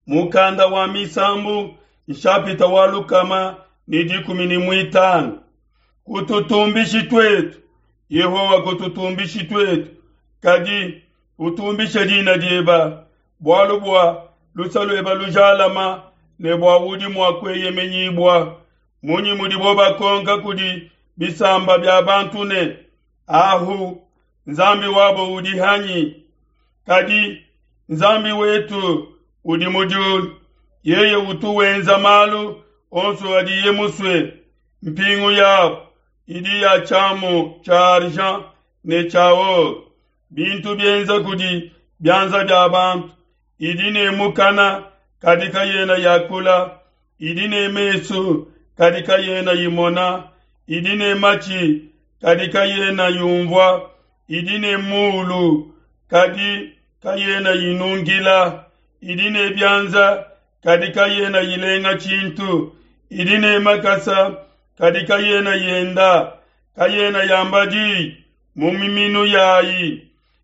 mukanda wa misambu nshapita walukama nidi 15 kututumbishi twetu Yehowa kututumbishi twetu kadi utumbisha jina dieba bwalubwa lusalweba lujalama ne bwawudi mwakweye menyibwa munyi mudibo bakonga kudi bisamba bya bantu ne ahu nzambi wabo udihanyi kadi nzambi wetu udimujul yeye utuwenza malu onso adiye muswe mpingu yao idi ya chamu cha arjan ne chao bintu byenza kudi byanza bya bantu idi ne mukana kadika yena yakula idi ne mesu kadika yena yimona idi ne machi kadika yena yumvwa idi ne mulu kadika yena yinungila idi ne byanza kadika yena yilenga chintu idi ne makasa kadika yena yenda kayena yambaji mumiminu yayi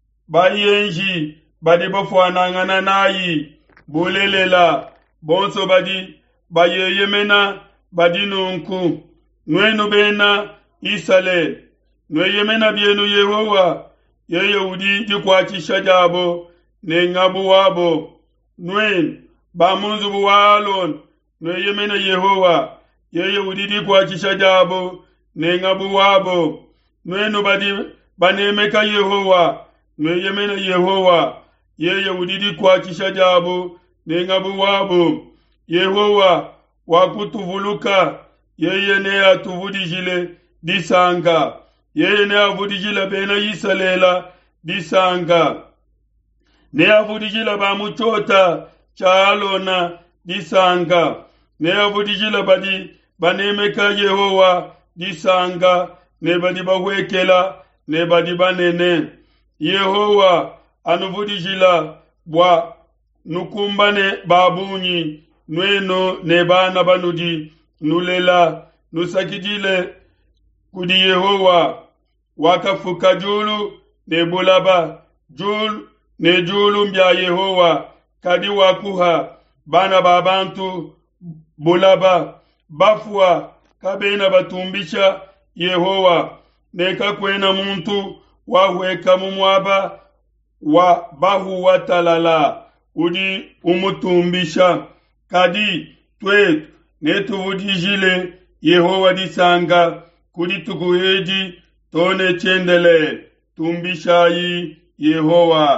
bayenji badi bafwanangana nayi bulelela bonso badi bayeyemena badi nunku nwenu bena isale nweyemena bienu Yehowa yeye udi dikwachisha jabo ne ngabu wabo nwen bamunzu buwalon nweyemena Yehowa yeye udi dikwachisha jabo ne ngabu wabo nwenu badi banemeka Yehowa nweyemena Yehowa yeye udidi kwa kishajabu ne ngabu wabo Yehowa wakutuvuluka yeye ne atuvudijile disanga yeye ne avudijile bena yisalela disanga ne avudijile bamuchota chalona disanga ne avudijile badi banemeka Yehowa disanga ne badi bahwekela ne badi banene Yehowa anuvudijila bwa nukumbane babunyi nweno ne bana banudi nulela nusakidile kudi Yehowa wakafuka julu ne bulaba julu mbya Yehowa kadi wakuha bana babantu bulaba bafwa kabena batumbisha Yehowa neka kwena muntu wahweka mumwaba wa bahu watalala udi umutumbisha kadi twetu netuvudijile Yehowa disanga kudi tukuheji tone chendele tumbishayi Yehowa